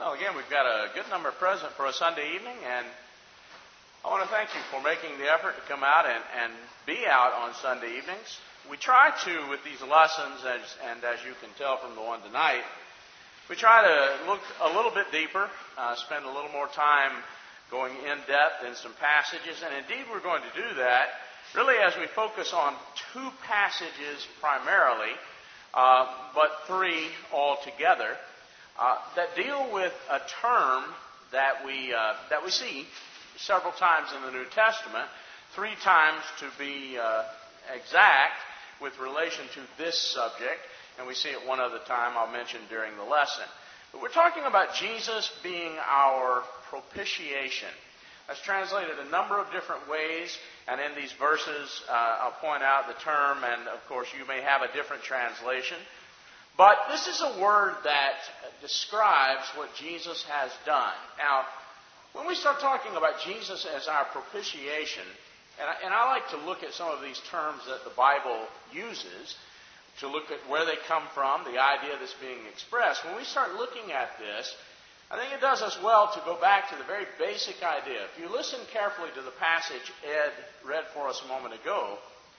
Well, again, we've got a good number present for a Sunday evening, and I want to thank you for making the effort to come out and be out on Sunday evenings. We try to, with these lessons, and as you can tell from the one tonight, we try to look a little bit deeper, spend a little more time going in depth in some passages, and indeed we're going to do that really as we focus on two passages primarily, but three altogether. That deal with a term that we see several times in the New Testament, three times to be exact with relation to this subject, and we see it one other time I'll mention during the lesson. But we're talking about Jesus being our propitiation. That's translated a number of different ways, and in these verses I'll point out the term, and of course you may have a different translation. But this is a word that describes what Jesus has done. Now, when we start talking about Jesus as our propitiation, and I like to look at some of these terms that the Bible uses, to look at where they come from, the idea that's being expressed. When we start looking at this, I think it does us well to go back to the very basic idea. If you listen carefully to the passage Ed read for us a moment ago,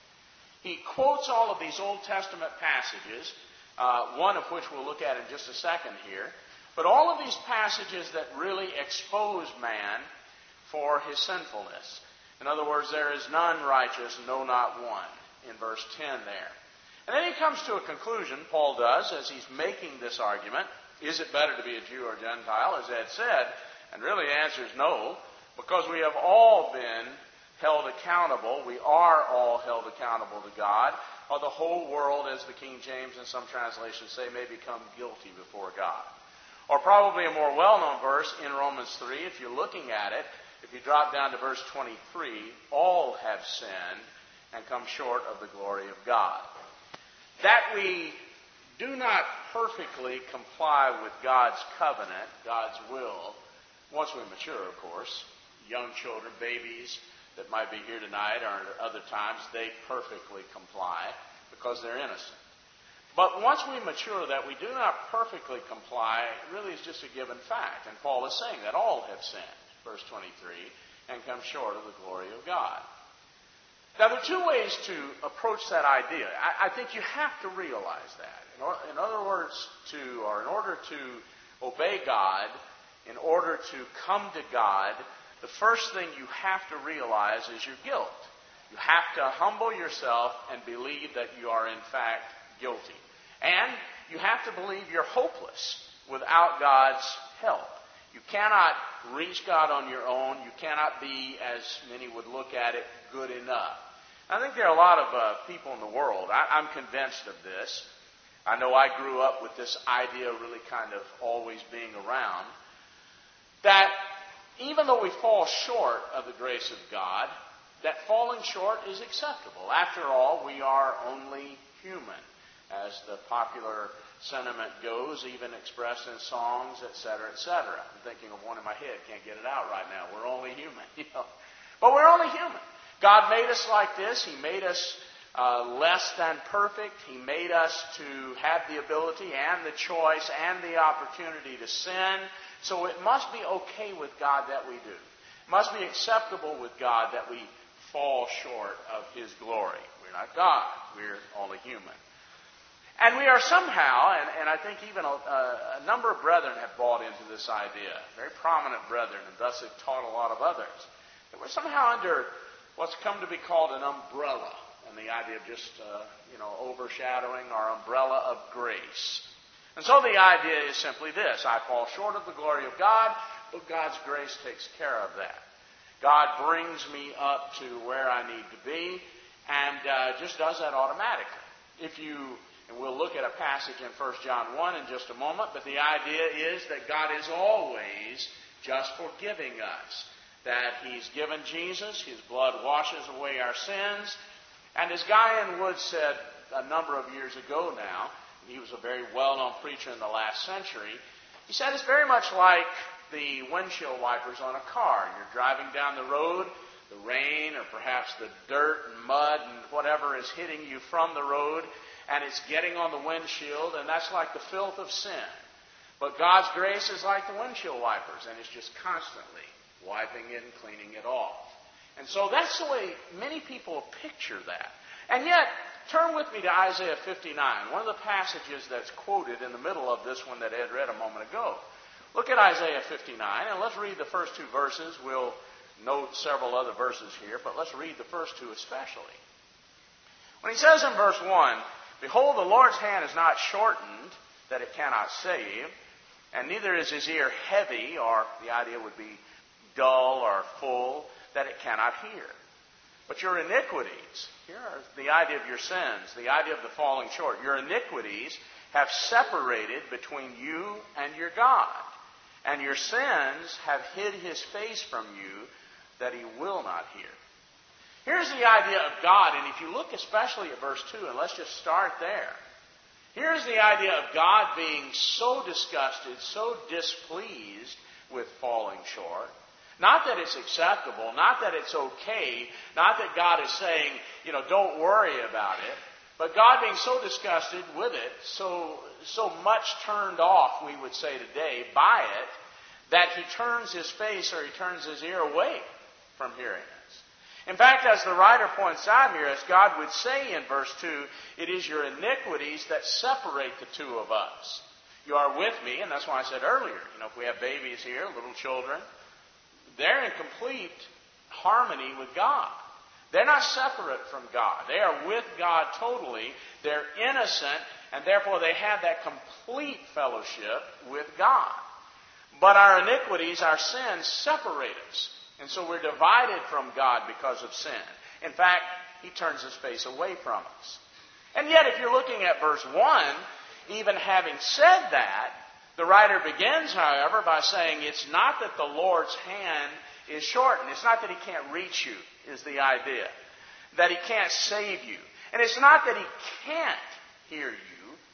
he quotes all of these Old Testament passages, one of which we'll look at in just a second here. But all of these passages that really expose man for his sinfulness. In other words, there is none righteous, no, not one, in verse 10 there. And then he comes to a conclusion, Paul does, as he's making this argument. Is it better to be a Jew or a Gentile, as Ed said? And really the answer is no, because we have all been held accountable. We are all held accountable to God. Or the whole world, as the King James and some translations say, may become guilty before God. Or probably a more well-known verse in Romans 3, if you're looking at it, if you drop down to verse 23, all have sinned and come short of the glory of God. That we do not perfectly comply with God's covenant, God's will, once we mature, of course. Young children, babies that might be here tonight or at other times, they perfectly comply because they're innocent. But once we mature, that we do not perfectly comply really is just a given fact. And Paul is saying that all have sinned, verse 23, and come short of the glory of God. Now, there are two ways to approach that idea. I think you have to realize that. In other words, in order to obey God, in order to come to God, the first thing you have to realize is your guilt. You have to humble yourself and believe that you are in fact guilty. And you have to believe you're hopeless without God's help. You cannot reach God on your own. You cannot be, as many would look at it, good enough. I think there are a lot of people in the world, I'm convinced of this. I know I grew up with this idea really kind of always being around, that even though we fall short of the grace of God, that falling short is acceptable. After all, we are only human, as the popular sentiment goes, even expressed in songs, etc., etc. I'm thinking of one in my head, can't get it out right now. We're only human, But we're only human. God made us like this. He made us less than perfect. He made us to have the ability and the choice and the opportunity to sin. So it must be okay with God that we do. It must be acceptable with God that we fall short of His glory. We're not God. We're only human. And we are somehow, and I think even a number of brethren have bought into this idea, very prominent brethren, and thus have taught a lot of others, that we're somehow under what's come to be called an umbrella, and the idea of just, overshadowing our umbrella of grace. And so the idea is simply this: I fall short of the glory of God, but God's grace takes care of that. God brings me up to where I need to be, and just does that automatically. And we'll look at a passage in 1 John 1 in just a moment, but the idea is that God is always just forgiving us. That He's given Jesus, His blood washes away our sins. And as Guy Woods said a number of years ago now, he was a very well-known preacher in the last century, he said it's very much like the windshield wipers on a car. You're driving down the road, the rain or perhaps the dirt and mud and whatever is hitting you from the road, and it's getting on the windshield, and that's like the filth of sin. But God's grace is like the windshield wipers, and it's just constantly wiping it and cleaning it off. And so that's the way many people picture that. And yet, turn with me to Isaiah 59, one of the passages that's quoted in the middle of this one that Ed read a moment ago. Look at Isaiah 59, and let's read the first two verses. We'll note several other verses here, but let's read the first two especially. When he says in verse 1, "Behold, the Lord's hand is not shortened, that it cannot save, and neither is his ear heavy," or the idea would be dull or full, "that it cannot hear. But your iniquities," here are the idea of your sins, the idea of the falling short, "your iniquities have separated between you and your God, and your sins have hid his face from you, that he will not hear." Here's the idea of God, and if you look especially at verse 2, and let's just start there. Here's the idea of God being so disgusted, so displeased with falling short. Not that it's acceptable, not that it's okay, not that God is saying, don't worry about it, but God being so disgusted with it, so much turned off, we would say today, by it, that he turns his face or he turns his ear away from hearing us. In fact, as the writer points out here, as God would say in verse 2, it is your iniquities that separate the two of us. You are with me, and that's why I said earlier, if we have babies here, little children, they're in complete harmony with God. They're not separate from God. They are with God totally. They're innocent, and therefore they have that complete fellowship with God. But our iniquities, our sins, separate us. And so we're divided from God because of sin. In fact, he turns his face away from us. And yet, if you're looking at verse 1, even having said that, the writer begins, however, by saying it's not that the Lord's hand is shortened. It's not that he can't reach you, is the idea. That he can't save you. And it's not that he can't hear you.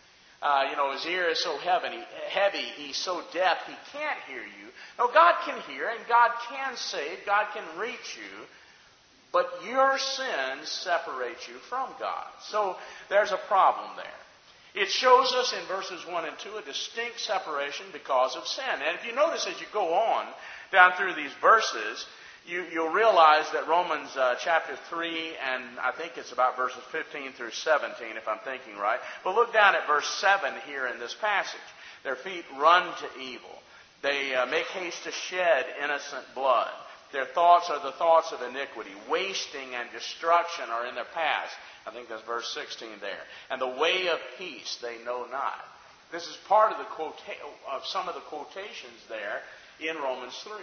His ear is so heavy, he's so deaf, he can't hear you. No, God can hear, and God can save, God can reach you, but your sins separate you from God. So there's a problem there. It shows us in verses 1 and 2 a distinct separation because of sin. And if you notice as you go on down through these verses, you'll realize that Romans chapter 3, and I think it's about verses 15 through 17, if I'm thinking right. But look down at verse 7 here in this passage. Their feet run to evil. They make haste to shed innocent blood. Their thoughts are the thoughts of iniquity. Wasting and destruction are in their past. I think that's verse 16 there. And the way of peace they know not. This is part of some of the quotations there in Romans 3.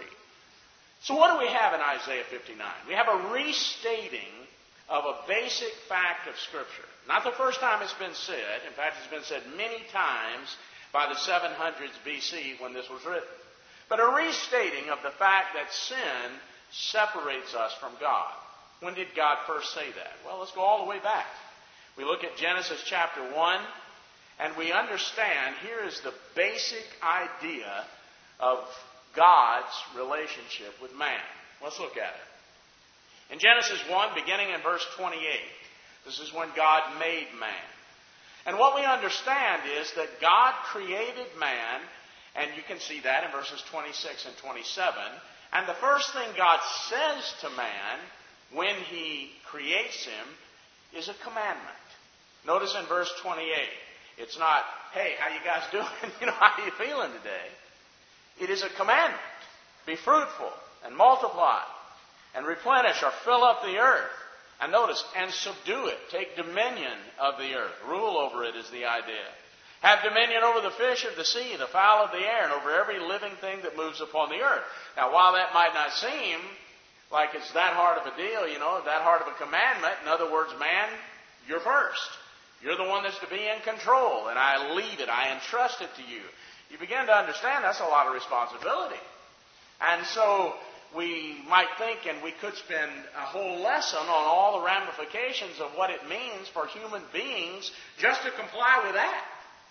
So what do we have in Isaiah 59? We have a restating of a basic fact of Scripture. Not the first time it's been said. In fact, it's been said many times by the 700s BC when this was written. But a restating of the fact that sin separates us from God. When did God first say that? Well, let's go all the way back. We look at Genesis chapter 1, and we understand here is the basic idea of God's relationship with man. Let's look at it. In Genesis 1, beginning in verse 28, this is when God made man. And what we understand is that God created man, and you can see that in verses 26 and 27. And the first thing God says to man when he creates him is a commandment. Notice in verse 28, it's not, "Hey, how you guys doing? How are you feeling today?" It is a commandment. Be fruitful and multiply and replenish or fill up the earth. And notice, and subdue it. Take dominion of the earth. Rule over it is the idea. Have dominion over the fish of the sea, the fowl of the air, and over every living thing that moves upon the earth. Now, while that might not seem like it's that hard of a deal, that hard of a commandment, in other words, man, you're first. You're the one that's to be in control, and I leave it. I entrust it to you. You begin to understand that's a lot of responsibility. And so we might think, and we could spend a whole lesson on all the ramifications of what it means for human beings just to comply with that.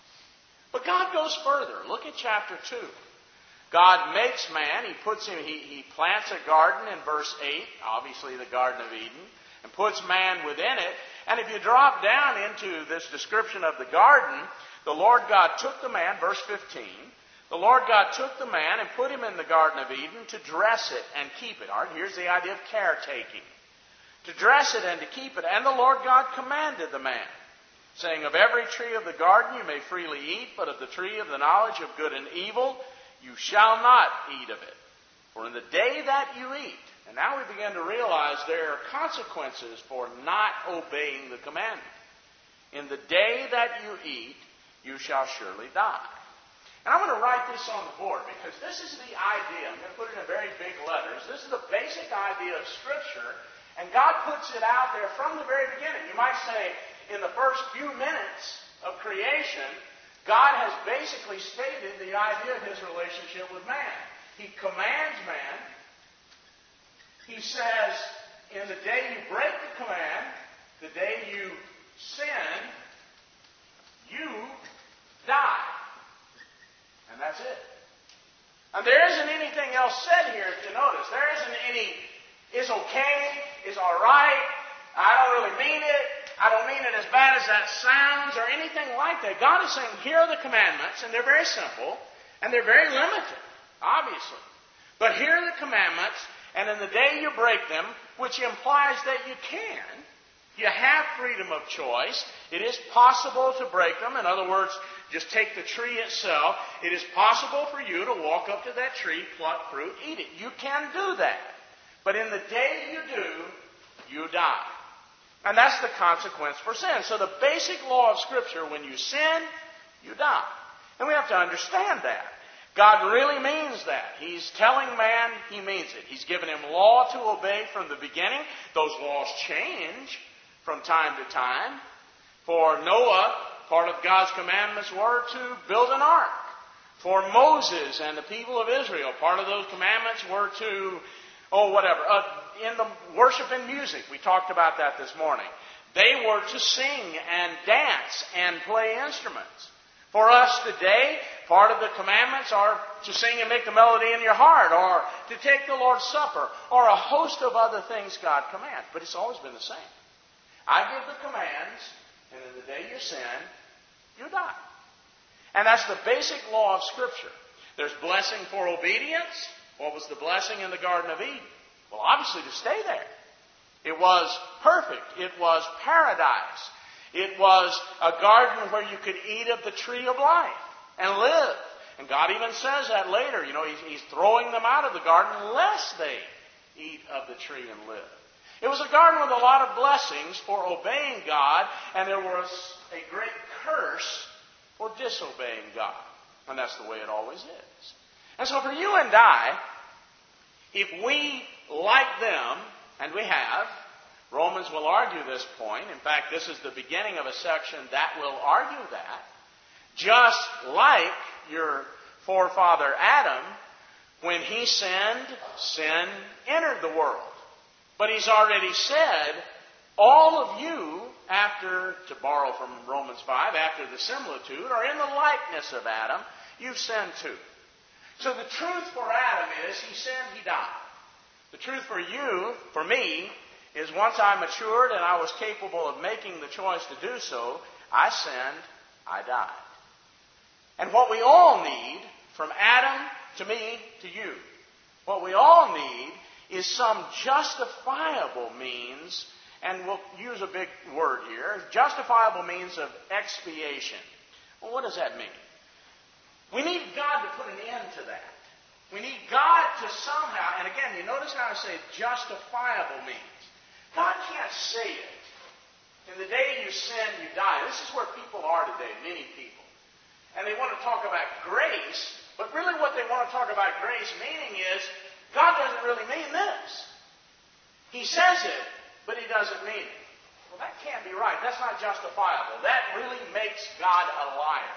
But God goes further. Look at chapter 2. God makes man. He plants a garden in verse 8, obviously the Garden of Eden, and puts man within it. And if you drop down into this description of the garden, the Lord God took the man, verse 15, The Lord God took the man and put him in the Garden of Eden to dress it and keep it. All right, here's the idea of caretaking. To dress it and to keep it. And the Lord God commanded the man, saying, of every tree of the garden you may freely eat, but of the tree of the knowledge of good and evil you shall not eat of it. For in the day that you eat, and now we begin to realize there are consequences for not obeying the commandment. In the day that you eat, you shall surely die. And I'm going to write this on the board because this is the idea. I'm going to put it in very big letters. This is the basic idea of Scripture, and God puts it out there from the very beginning. You might say, in the first few minutes of creation, God has basically stated the idea of His relationship with man. He commands man. He says, in the day you break the command, the day you sin, you die. And that's it. And there isn't anything else said here, if you notice. There isn't any, it's okay, it's all right, I don't really mean it, I don't mean it as bad as that sounds, or anything like that. God is saying, here are the commandments, and they're very simple, and they're very limited, obviously. But here are the commandments, and in the day you break them, which implies that you can, you have freedom of choice. It is possible to break them. In other words, just take the tree itself. It is possible for you to walk up to that tree, pluck fruit, eat it. You can do that. But in the day you do, you die. And that's the consequence for sin. So the basic law of Scripture, when you sin, you die. And we have to understand that. God really means that. He's telling man He means it. He's given him law to obey from the beginning. Those laws change from time to time. For Noah, part of God's commandments were to build an ark. For Moses and the people of Israel, part of those commandments were to, in the worship and music, we talked about that this morning. They were to sing and dance and play instruments. For us today, part of the commandments are to sing and make the melody in your heart, or to take the Lord's Supper, or a host of other things God commands. But it's always been the same. I give the commands, and in the day you sin, you die. And that's the basic law of Scripture. There's blessing for obedience. What was the blessing in the Garden of Eden? Well, obviously to stay there. It was perfect. It was paradise. It was a garden where you could eat of the tree of life and live. And God even says that later. He's throwing them out of the garden lest they eat of the tree and live. It was a garden with a lot of blessings for obeying God, and there was a great curse for disobeying God. And that's the way it always is. And so for you and I, if we, like them, and we have, Romans will argue this point. In fact, this is the beginning of a section that will argue that. Just like your forefather Adam, when he sinned, sin entered the world. But he's already said, all of you, after, to borrow from Romans 5, after the similitude, are in the likeness of Adam. You've sinned too. So the truth for Adam is, he sinned, he died. The truth for you, for me, is once I matured and I was capable of making the choice to do so, I sinned, I died. And what we all need, from Adam to me to you, what we all need is some justifiable means, and we'll use a big word here, justifiable means of expiation. Well, what does that mean? We need God to put an end to that. We need God to somehow, and again, you notice how I say justifiable means. God can't say it. In the day you sin, you die. This is where people are today, many people. And they want to talk about grace, but really what they want to talk about grace meaning is, God doesn't really mean this. He says it, but He doesn't mean it. Well, that can't be right. That's not justifiable. That really makes God a liar.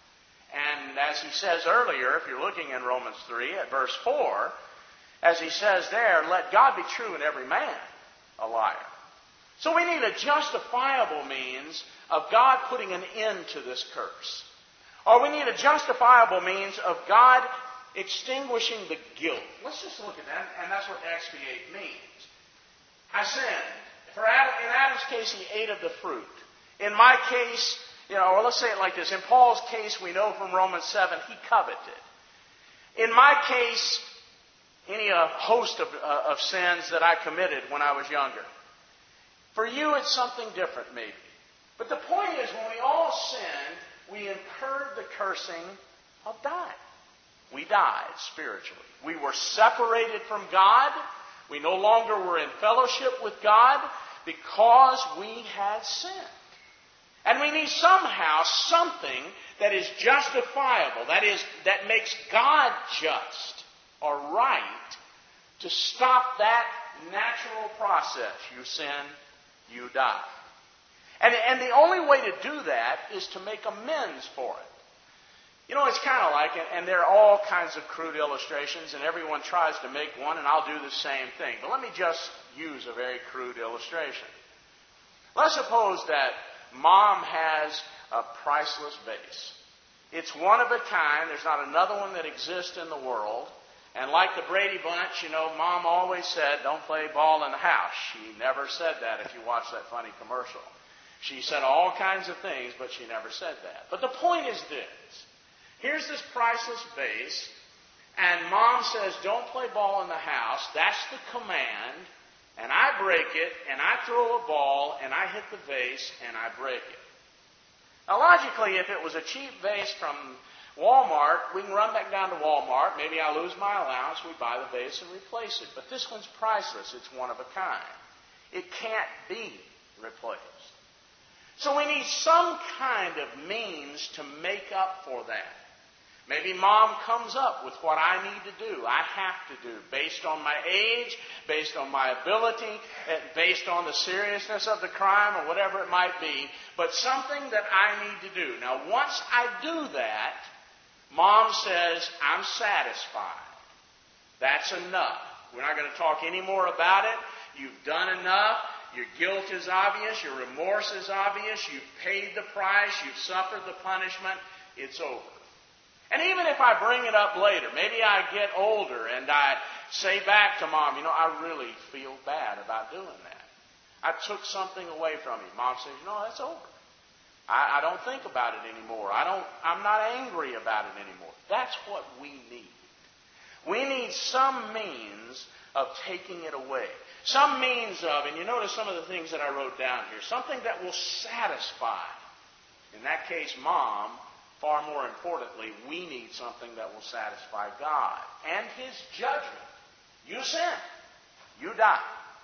And as he says earlier, if you're looking in Romans 3 at verse 4, as he says there, let God be true and every man a liar. So we need a justifiable means of God putting an end to this curse. Or we need a justifiable means of God extinguishing the guilt. Let's just look at that, and that's what expiate means. I sinned. For Adam, in Adam's case, he ate of the fruit. In my case, or let's say it like this. In Paul's case, we know from Romans 7, he coveted. In my case, any host of sins that I committed when I was younger. For you, it's something different, maybe. But the point is, when we all sinned, we incurred the cursing of dying. We died spiritually. We were separated from God. We no longer were in fellowship with God because we had sinned. And we need somehow something that is justifiable, that makes God just or right, to stop that natural process. You sin, you die. And the only way to do that is to make amends for it. You know, it's kind of like, and there are all kinds of crude illustrations, and everyone tries to make one, and I'll do the same thing. But let me just use a very crude illustration. Let's suppose that Mom has a priceless vase. It's one of a kind. There's not another one that exists in the world. And like the Brady Bunch, you know, Mom always said, don't play ball in the house. She never said that if you watch that funny commercial. She said all kinds of things, but she never said that. But the point is this. Here's this priceless vase, and Mom says, don't play ball in the house. That's the command. And I break it, and I throw a ball, and I hit the vase, and I break it. Now, logically, if it was a cheap vase from Walmart, we can run back down to Walmart. Maybe I lose my allowance. We buy the vase and replace it. But this one's priceless. It's one of a kind. It can't be replaced. So we need some kind of means to make up for that. Maybe Mom comes up with what I need to do, I have to do, based on my age, based on my ability, based on the seriousness of the crime or whatever it might be, but something that I need to do. Now, once I do that, Mom says, I'm satisfied. That's enough. We're not going to talk any more about it. You've done enough. Your guilt is obvious. Your remorse is obvious. You've paid the price. You've suffered the punishment. It's over. And even if I bring it up later, maybe I get older and I say back to Mom, you know, I really feel bad about doing that. I took something away from you. Mom says, no, that's over. I don't think about it anymore. I'm not angry about it anymore. That's what we need. We need some means of taking it away. Some means of, and you notice some of the things that I wrote down here, something that will satisfy. In that case, Mom. Far more importantly, we need something that will satisfy God and His judgment. You sin. You die.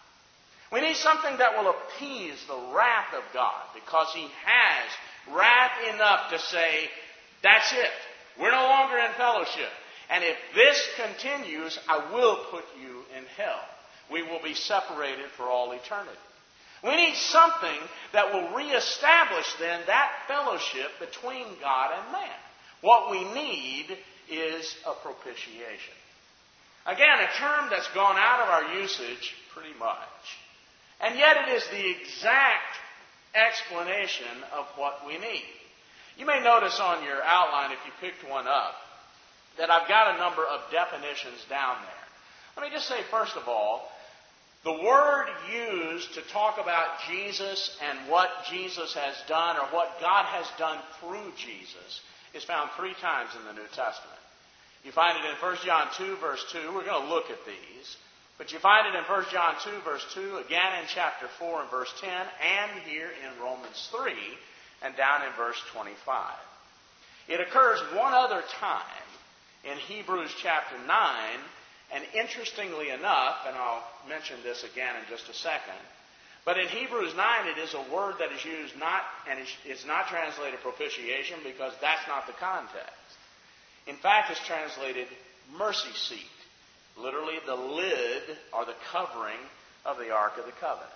We need something that will appease the wrath of God, because He has wrath enough to say, that's it. We're no longer in fellowship. And if this continues, I will put you in hell. We will be separated for all eternity. We need something that will reestablish then that fellowship between God and man. What we need is a propitiation. Again, a term that's gone out of our usage pretty much. And yet it is the exact explanation of what we need. You may notice on your outline, if you picked one up, that I've got a number of definitions down there. Let me just say, first of all, the word used to talk about Jesus and what Jesus has done, or what God has done through Jesus, is found 3 times in the New Testament. You find it in 1 John 2, verse 2. We're going to look at these. But you find it in 1 John 2, verse 2, again in chapter 4 and verse 10, and here in Romans 3, and down in verse 25. It occurs one other time in Hebrews chapter 9, and interestingly enough, and I'll mention this again in just a second, but in Hebrews 9 it is a word that is used it's not translated propitiation, because that's not the context. In fact, it's translated mercy seat. Literally the lid or the covering of the Ark of the Covenant.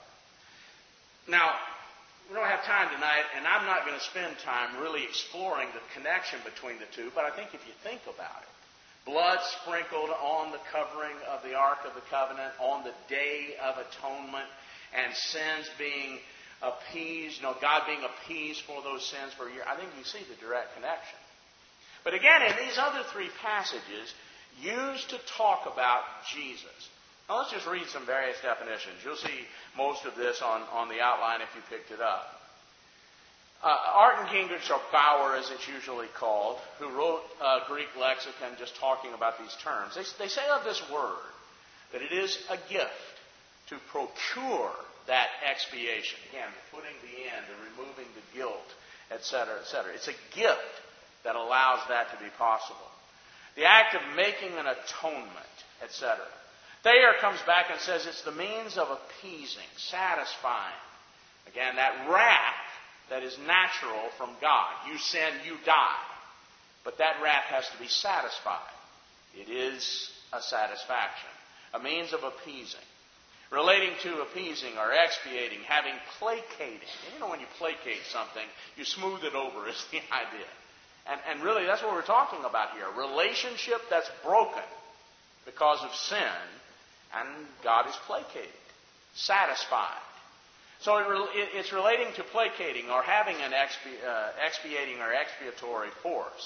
Now, we don't have time tonight, and I'm not going to spend time really exploring the connection between the two, but I think if you think about it, blood sprinkled on the covering of the Ark of the Covenant on the Day of Atonement, and sins being appeased, God being appeased for those sins for a year. I think you see the direct connection. But again, in these other 3 passages, used to talk about Jesus. Now let's just read some various definitions. You'll see most of this on the outline if you picked it up. Arten Gingrich, or Bauer as it's usually called, who wrote a Greek lexicon just talking about these terms, they say of this word that it is a gift to procure that expiation. Again, putting the end and removing the guilt, etc., etc. It's a gift that allows that to be possible. The act of making an atonement, etc. Thayer comes back and says it's the means of appeasing, satisfying. Again, that wrath that is natural from God. You sin, you die. But that wrath has to be satisfied. It is a satisfaction, a means of appeasing. Relating to appeasing or expiating, having placating. And you know, when you placate something, you smooth it over is the idea. And really, that's what we're talking about here. A relationship that's broken because of sin, and God is placated, satisfied. So it's relating to placating or having an expiating or expiatory force.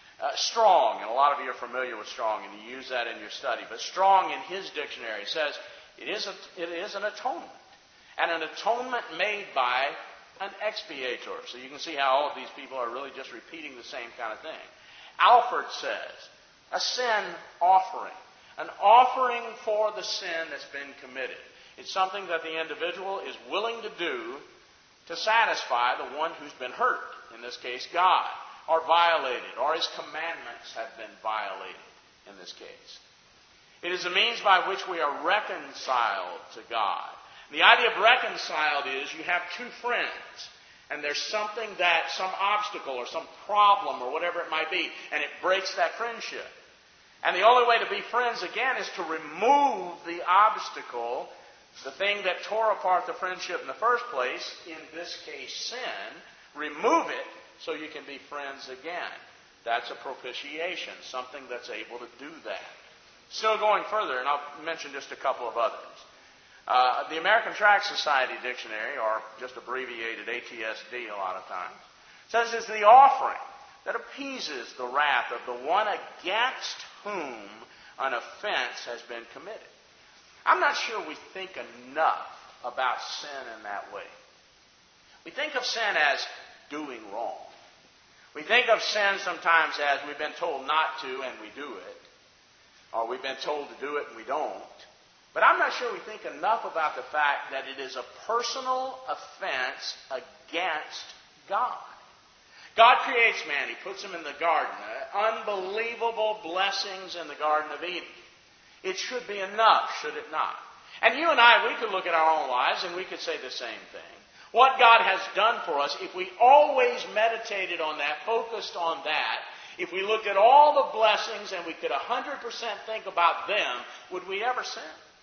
Strong, and a lot of you are familiar with Strong, and you use that in your study. But Strong, in his dictionary, says it is an atonement. And an atonement made by an expiator. So you can see how all of these people are really just repeating the same kind of thing. Alford says, a sin offering. An offering for the sin that's been committed. It's something that the individual is willing to do to satisfy the one who's been hurt. In this case, God. Or violated. Or His commandments have been violated in this case. It is a means by which we are reconciled to God. The idea of reconciled is you have two friends, and there's some obstacle or some problem or whatever it might be, and it breaks that friendship. And the only way to be friends again is to remove the obstacle, the thing that tore apart the friendship in the first place, in this case sin, remove it so you can be friends again. That's a propitiation, something that's able to do that. Still going further, and I'll mention just a couple of others. The American Tract Society Dictionary, or just abbreviated ATSD a lot of times, says it's the offering that appeases the wrath of the one against whom an offense has been committed. I'm not sure we think enough about sin in that way. We think of sin as doing wrong. We think of sin sometimes as we've been told not to and we do it, or we've been told to do it and we don't. But I'm not sure we think enough about the fact that it is a personal offense against God. God creates man. He puts him in the garden. Unbelievable blessings in the Garden of Eden. It should be enough, should it not? And you and I, we could look at our own lives and we could say the same thing. What God has done for us, if we always meditated on that, focused on that, if we looked at all the blessings and we could 100% think about them, would we ever sin?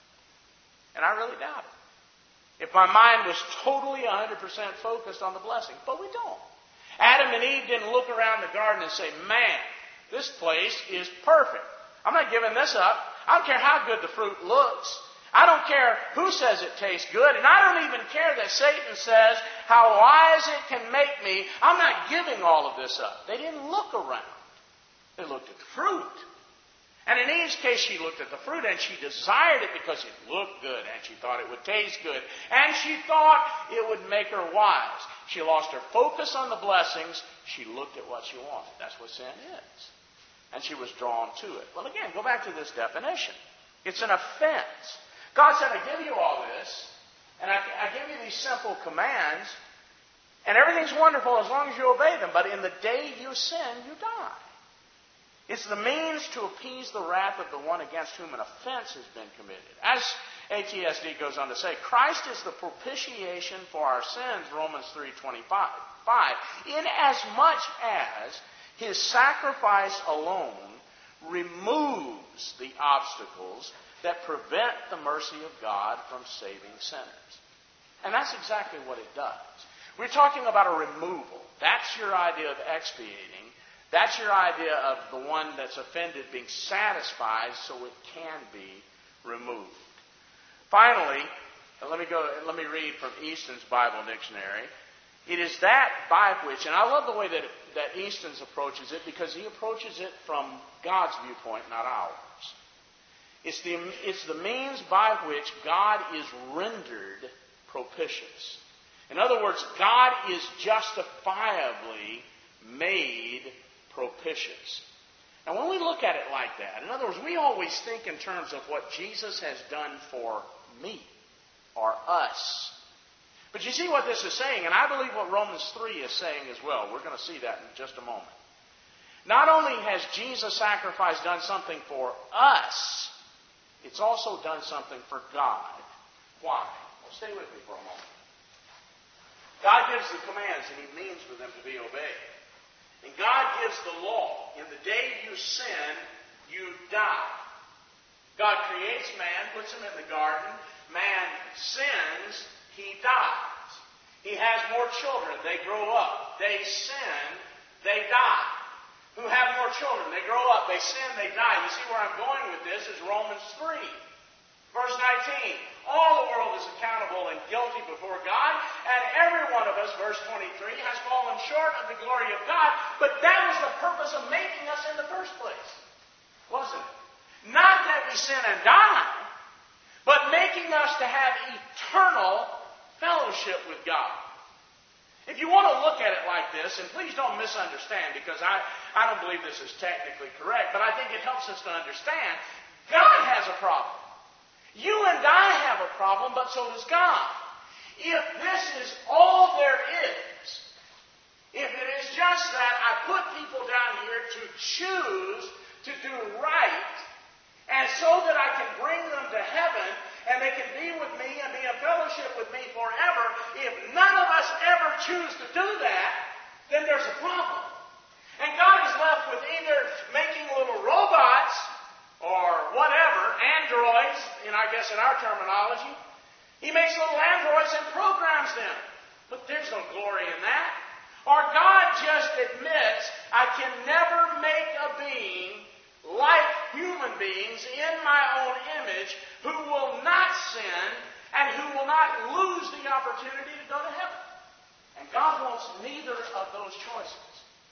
And I really doubt it. If my mind was totally 100% focused on the blessing. But we don't. Adam and Eve didn't look around the garden and say, man, this place is perfect. I'm not giving this up. I don't care how good the fruit looks. I don't care who says it tastes good. And I don't even care that Satan says how wise it can make me. I'm not giving all of this up. They didn't look around. They looked at the fruit. And in Eve's case, she looked at the fruit and she desired it because it looked good and she thought it would taste good. And she thought it would make her wise. She lost her focus on the blessings. She looked at what she wanted. That's what sin is. And she was drawn to it. Well, again, go back to this definition. It's an offense. God said, I give you all this, and I give you these simple commands, and everything's wonderful as long as you obey them. But in the day you sin, you die. It's the means to appease the wrath of the one against whom an offense has been committed. As ATSD goes on to say, Christ is the propitiation for our sins, Romans 3:25. Inasmuch as His sacrifice alone removes the obstacles that prevent the mercy of God from saving sinners. And that's exactly what it does. We're talking about a removal. That's your idea of expiating. That's your idea of the one that's offended being satisfied so it can be removed. Finally, let me read from Easton's Bible Dictionary. It is that by which, and I love the way that Easton's approaches it because he approaches it from God's viewpoint, not ours. It's the means by which God is rendered propitious. In other words, God is justifiably made propitious. And when we look at it like that, in other words, we always think in terms of what Jesus has done for me or us. But you see what this is saying, and I believe what Romans 3 is saying as well. We're going to see that in just a moment. Not only has Jesus' sacrifice done something for us, it's also done something for God. Why? Well, stay with me for a moment. God gives the commands, and He means for them to be obeyed. And God gives the law. In the day you sin, you die. God creates man, puts him in the garden. Man sins, he dies. He has more children. They grow up. They sin, they die. Who have more children? They grow up. They sin, they die. You see where I'm going with this is Romans 3. Verse 19, all the world is accountable and guilty before God, and every one of us, verse 23, has fallen short of the glory of God, but that was the purpose of making us in the first place, wasn't it? Not that we sin and die, but making us to have eternal fellowship with God. If you want to look at it like this, and please don't misunderstand, because I don't believe this is technically correct, but I think it helps us to understand, God has a problem. You and I have a problem, but so does God. If this is all there is, if it is just that I put people down here to choose to do right, and so that I can bring them to heaven, and they can be with me and be in fellowship with me forever, if none of us ever choose to do that, then there's a problem. And God is left with either making little robots or whatever, androids, I guess in our terminology. He makes little androids and programs them. But there's no glory in that. Or God just admits, I can never make a being like human beings in my own image who will not sin and who will not lose the opportunity to go to heaven. And God wants neither of those choices.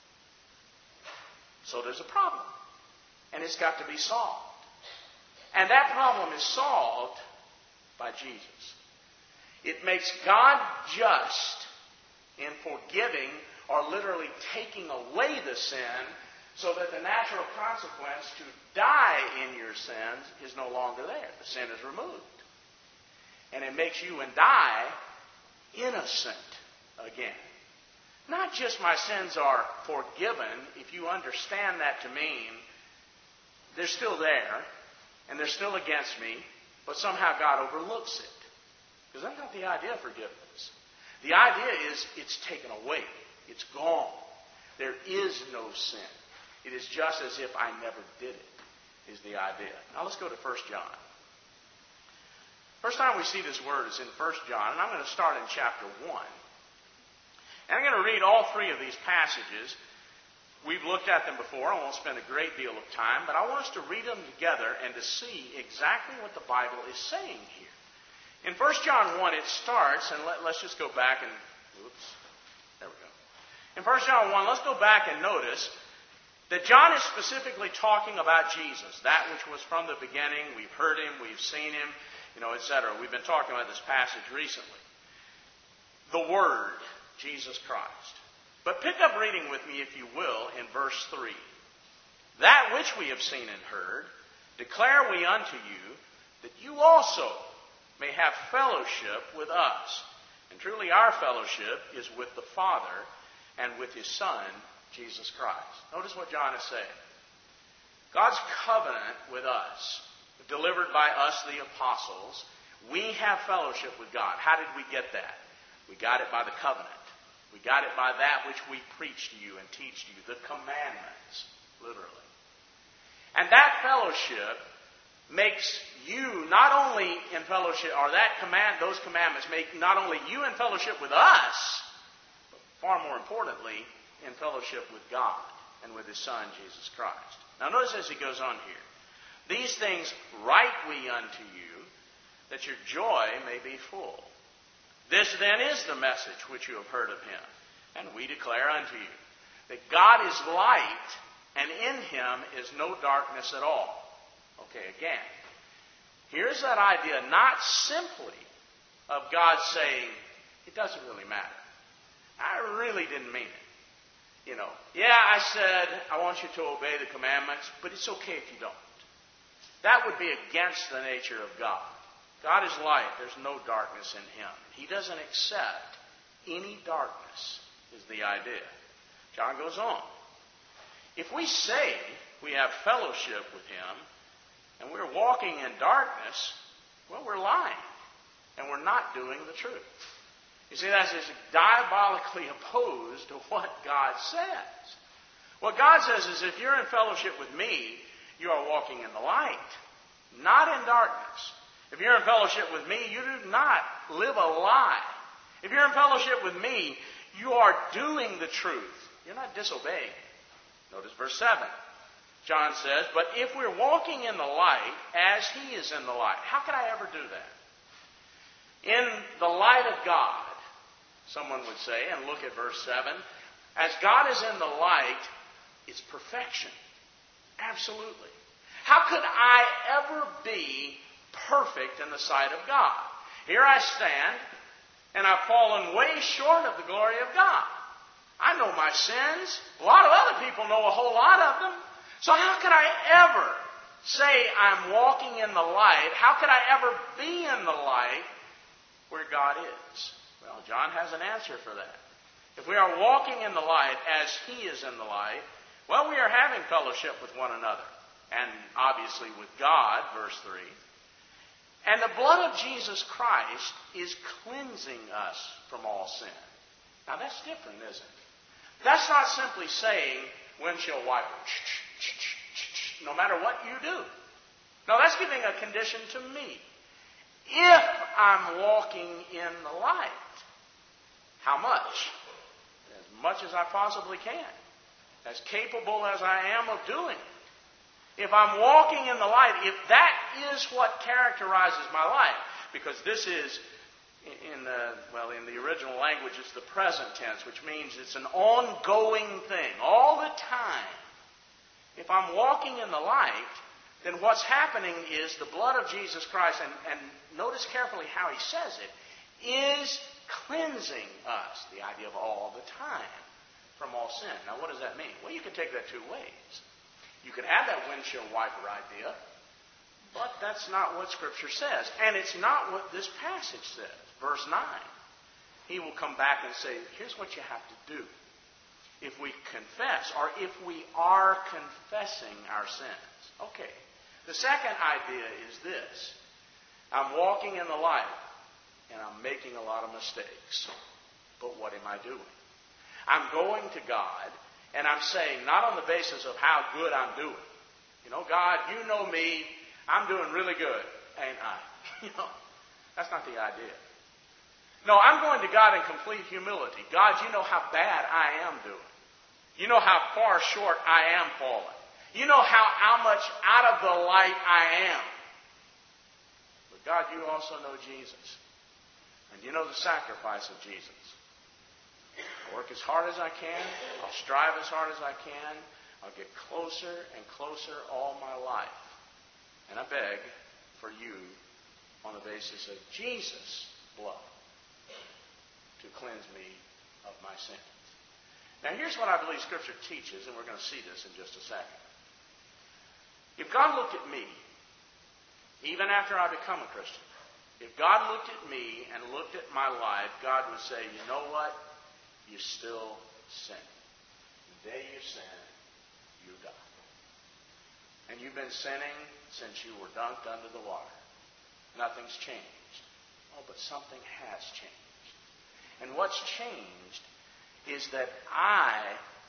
So there's a problem. And it's got to be solved. And that problem is solved by Jesus. It makes God just in forgiving or literally taking away the sin so that the natural consequence to die in your sins is no longer there. The sin is removed. And it makes you and I innocent again. Not just my sins are forgiven, if you understand that to mean they're still there, and they're still against me, but somehow God overlooks it. Because that's not the idea of forgiveness. The idea is it's taken away. It's gone. There is no sin. It is just as if I never did it, is the idea. Now let's go to 1 John. First time we see this word is in 1 John, and I'm going to start in chapter 1. And I'm going to read all three of these passages. We've looked at them before. I won't spend a great deal of time, but I want us to read them together and to see exactly what the Bible is saying here. In 1 John 1, it starts, and let's just go back and, there we go. In 1 John 1, let's go back and notice that John is specifically talking about Jesus, that which was from the beginning. We've heard Him, we've seen Him, etc. We've been talking about this passage recently. The Word, Jesus Christ. But pick up reading with me, if you will, in verse 3. That which we have seen and heard, declare we unto you, that you also may have fellowship with us. And truly our fellowship is with the Father and with His Son, Jesus Christ. Notice what John is saying. God's covenant with us, delivered by us, the apostles, we have fellowship with God. How did we get that? We got it by the covenant. We got it by that which we preach to you and teach to you, the commandments, literally. And that fellowship makes you not only in fellowship, or those commandments make not only you in fellowship with us, but far more importantly, in fellowship with God and with His Son, Jesus Christ. Now notice as he goes on here. These things write we unto you, that your joy may be full. This then is the message which you have heard of Him, and we declare unto you, that God is light, and in Him is no darkness at all. Okay, again, here's that idea not simply of God saying, it doesn't really matter. I really didn't mean it. Yeah, I said I want you to obey the commandments, but it's okay if you don't. That would be against the nature of God. God is light. There's no darkness in Him. He doesn't accept any darkness, is the idea. John goes on. If we say we have fellowship with Him and we're walking in darkness, well, we're lying and we're not doing the truth. You see, that's just diabolically opposed to what God says. What God says is if you're in fellowship with me, you are walking in the light, not in darkness. If you're in fellowship with me, you do not live a lie. If you're in fellowship with me, you are doing the truth. You're not disobeying. Notice verse 7. John says, but if we're walking in the light as He is in the light, how could I ever do that? In the light of God, someone would say, and look at verse 7, as God is in the light, it's perfection. Absolutely. How could I ever be perfect in the sight of God? Here I stand, and I've fallen way short of the glory of God. I know my sins. A lot of other people know a whole lot of them. So how could I ever say I'm walking in the light? How could I ever be in the light where God is? Well, John has an answer for that. If we are walking in the light as He is in the light, well, we are having fellowship with one another. And obviously with God, verse 3. And the blood of Jesus Christ is cleansing us from all sin. Now that's different, isn't it? That's not simply saying windshield wiper, no matter what you do. No, that's giving a condition to me. If I'm walking in the light, how much? As much as I possibly can. As capable as I am of doing it. If I'm walking in the light, if that is what characterizes my life, because this is, in the original language, it's the present tense, which means it's an ongoing thing, all the time. If I'm walking in the light, then what's happening is the blood of Jesus Christ, and notice carefully how he says it, is cleansing us, the idea of all the time, from all sin. Now what does that mean? Well, you can take that two ways. You could have that windshield wiper idea, but that's not what Scripture says. And it's not what this passage says. Verse 9. He will come back and say, here's what you have to do. If we confess, or if we are confessing our sins. Okay. The second idea is this. I'm walking in the light, and I'm making a lot of mistakes. But what am I doing? I'm going to God, and I'm saying, not on the basis of how good I'm doing. God, you know me. I'm doing really good, ain't I? That's not the idea. No, I'm going to God in complete humility. God, you know how bad I am doing. You know how far short I am falling. You know how much out of the light I am. But God, you also know Jesus. And you know the sacrifice of Jesus. I'll work as hard as I can. I'll strive as hard as I can. I'll get closer and closer all my life. And I beg for you on the basis of Jesus' blood to cleanse me of my sins. Now here's what I believe Scripture teaches, and we're going to see this in just a second. If God looked at me, even after I become a Christian, if God looked at me and looked at my life, God would say, you know what? You still sin. The day you sin, you die. And you've been sinning since you were dunked under the water. Nothing's changed. Oh, but something has changed. And what's changed is that I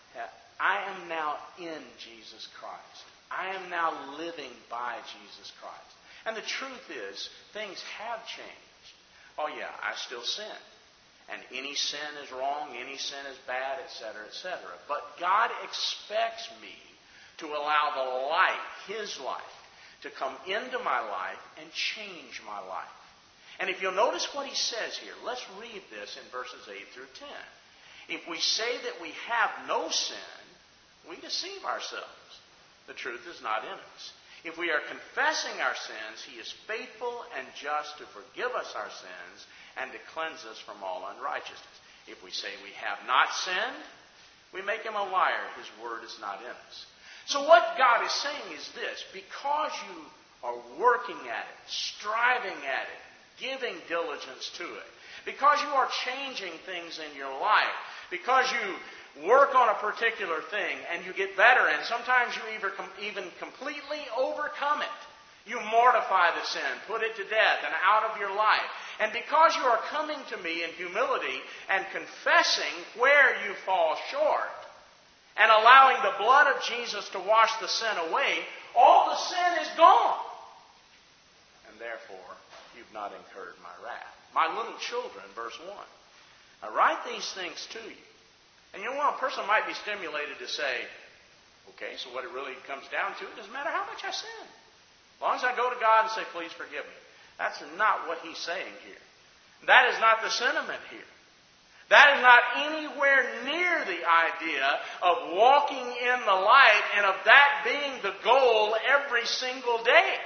am now in Jesus Christ. I am now living by Jesus Christ. And the truth is, things have changed. Oh yeah, I still sin. And any sin is wrong, any sin is bad, etc., etc. But God expects me to allow the light, His life, to come into my life and change my life. And if you'll notice what He says here, let's read this in verses 8 through 10. If we say that we have no sin, we deceive ourselves. The truth is not in us. If we are confessing our sins, He is faithful and just to forgive us our sins and to cleanse us from all unrighteousness. If we say we have not sinned, we make him a liar. His word is not in us. So what God is saying is this: because you are working at it, striving at it, giving diligence to it, because you are changing things in your life, because you work on a particular thing and you get better, and sometimes you even completely overcome it. You mortify the sin, put it to death and out of your life. And because you are coming to me in humility and confessing where you fall short and allowing the blood of Jesus to wash the sin away, all the sin is gone. And therefore, you've not incurred my wrath. My little children, verse 1. I write these things to you. And you know what? A person might be stimulated to say, okay, so what it really comes down to, it doesn't matter how much I sin. As long as I go to God and say, please forgive me. That's not what he's saying here. That is not the sentiment here. That is not anywhere near the idea of walking in the light and of that being the goal every single day.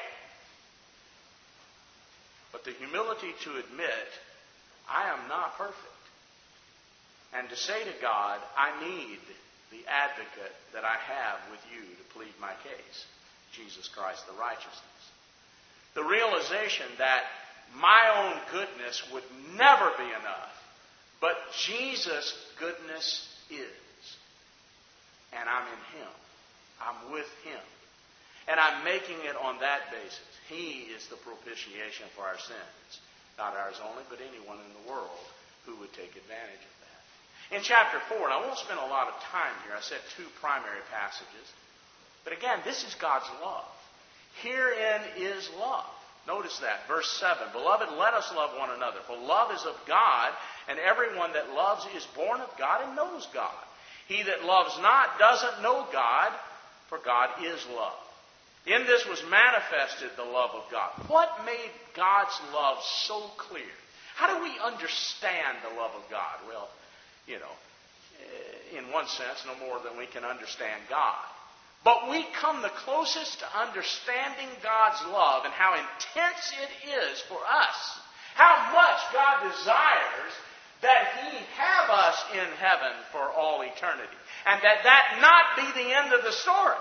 But the humility to admit, I am not perfect. And to say to God, I need the advocate that I have with you to plead my case, Jesus Christ the righteousness. The realization that my own goodness would never be enough, but Jesus' goodness is. And I'm in him. I'm with him. And I'm making it on that basis. He is the propitiation for our sins. Not ours only, but anyone in the world who would take advantage of that. In chapter 4, and I won't spend a lot of time here. I said 2 primary passages. But again, this is God's love. Herein is love. Notice that. Verse 7. Beloved, let us love one another. For love is of God, and everyone that loves is born of God and knows God. He that loves not doesn't know God, for God is love. In this was manifested the love of God. What made God's love so clear? How do we understand the love of God? Well, in one sense, no more than we can understand God. But we come the closest to understanding God's love and how intense it is for us. How much God desires that He have us in heaven for all eternity. And that not be the end of the story.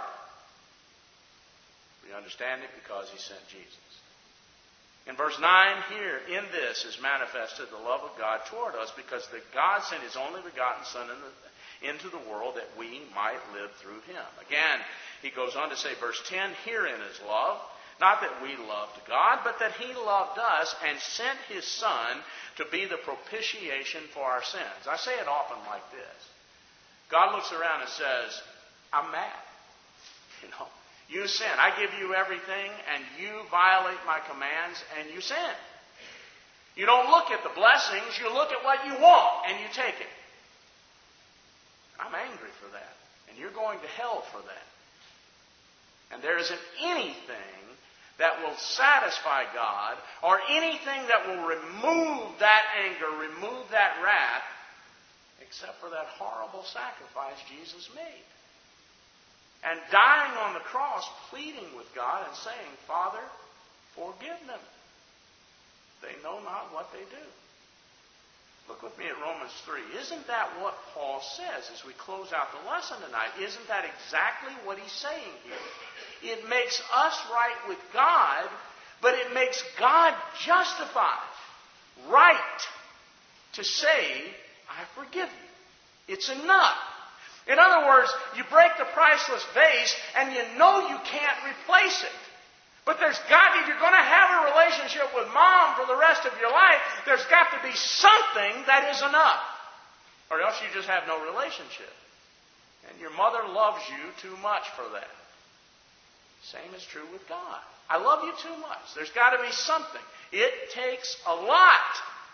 We understand it because He sent Jesus. In verse 9 here, in this is manifested the love of God toward us, because that God sent His only begotten Son into the world that we might live through Him. Again, he goes on to say, verse 10, herein is love, not that we loved God, but that He loved us and sent His Son to be the propitiation for our sins. I say it often like this. God looks around and says, I'm mad. You sin. I give you everything, and you violate my commands, and you sin. You don't look at the blessings, you look at what you want, and you take it. I'm angry for that, and you're going to hell for that. And there isn't anything that will satisfy God, or anything that will remove that anger, remove that wrath, except for that horrible sacrifice Jesus made. And dying on the cross, pleading with God and saying, Father, forgive them. They know not what they do. Look with me at Romans 3. Isn't that what Paul says as we close out the lesson tonight? Isn't that exactly what he's saying here? It makes us right with God, but it makes God justified, right, to say, I forgive you. It's enough. In other words, you break the priceless vase and you know you can't replace it. But if you're going to have a relationship with Mom for the rest of your life, there's got to be something that is enough. Or else you just have no relationship. And your mother loves you too much for that. Same is true with God. I love you too much. There's got to be something. It takes a lot.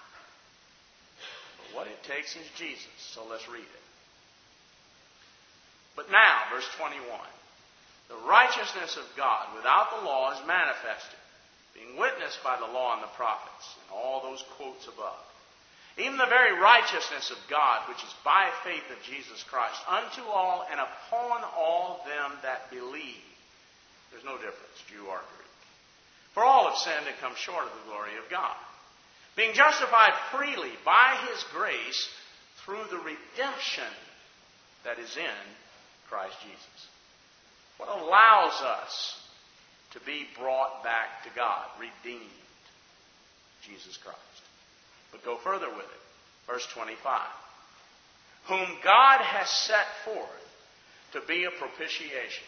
But what it takes is Jesus. So let's read it. But now, verse 21, the righteousness of God without the law is manifested, being witnessed by the law and the prophets, and all those quotes above. Even the very righteousness of God, which is by faith of Jesus Christ, unto all and upon all them that believe. There's no difference, Jew or Greek. For all have sinned and come short of the glory of God. Being justified freely by His grace through the redemption that is in Christ Jesus. What allows us to be brought back to God, redeemed? Jesus Christ. But go further with it. Verse 25. Whom God has set forth to be a propitiation.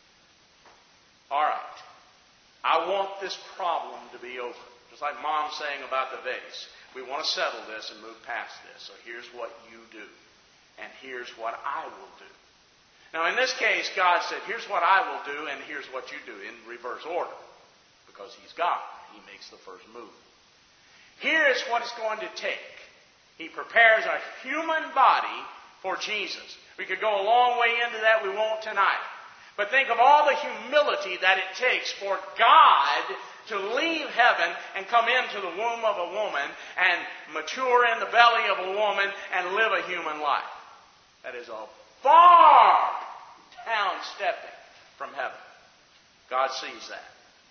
All right. I want this problem to be over. Just like Mom saying about the vase. We want to settle this and move past this. So here's what you do. And here's what I will do. Now in this case, God said, here's what I will do and here's what you do. In reverse order. Because He's God. He makes the first move. Here is what it's going to take. He prepares a human body for Jesus. We could go a long way into that. We won't tonight. But think of all the humility that it takes for God to leave heaven and come into the womb of a woman and mature in the belly of a woman and live a human life. That is a far down stepping from heaven. God sees that.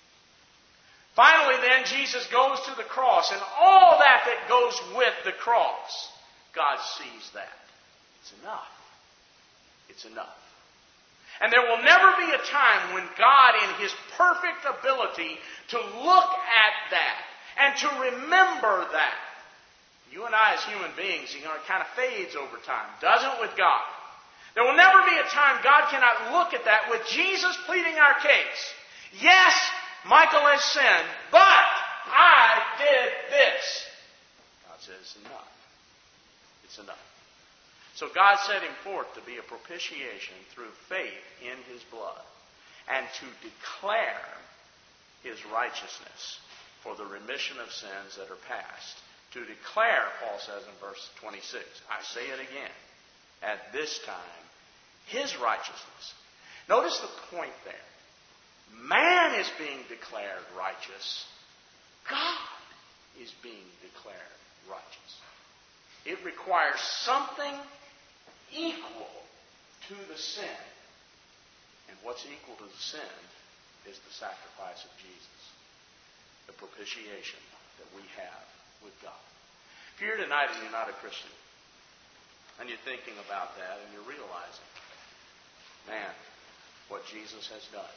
Finally, then, Jesus goes to the cross, and all that goes with the cross, God sees that. It's enough. It's enough. And there will never be a time when God, in His perfect ability to look at that and to remember that. You and I as human beings, it kind of fades over time. Doesn't with God. There will never be a time God cannot look at that with Jesus pleading our case. Yes, Michael has sinned, but I did this. God says it's enough. It's enough. So God set Him forth to be a propitiation through faith in His blood and to declare His righteousness for the remission of sins that are past. To declare, Paul says in verse 26, I say it again, at this time, His righteousness. Notice the point there. Man is being declared righteous. God is being declared righteous. It requires something equal to the sin. And what's equal to the sin is the sacrifice of Jesus. The propitiation that we have with God. If you're here tonight and you're not a Christian, and you're thinking about that and you're realizing, man, what Jesus has done.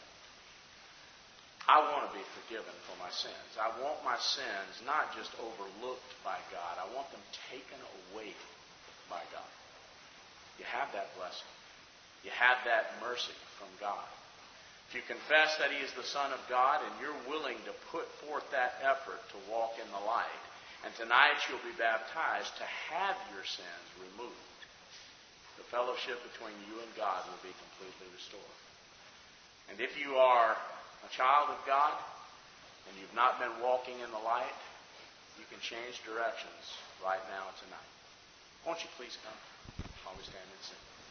I want to be forgiven for my sins. I want my sins not just overlooked by God. I want them taken away by God. You have that blessing. You have that mercy from God. If you confess that He is the Son of God and you're willing to put forth that effort to walk in the light, and tonight you'll be baptized to have your sins removed, the fellowship between you and God will be completely restored. And if you are a child of God, and you've not been walking in the light, you can change directions right now tonight. Won't you please come while we stand and sing?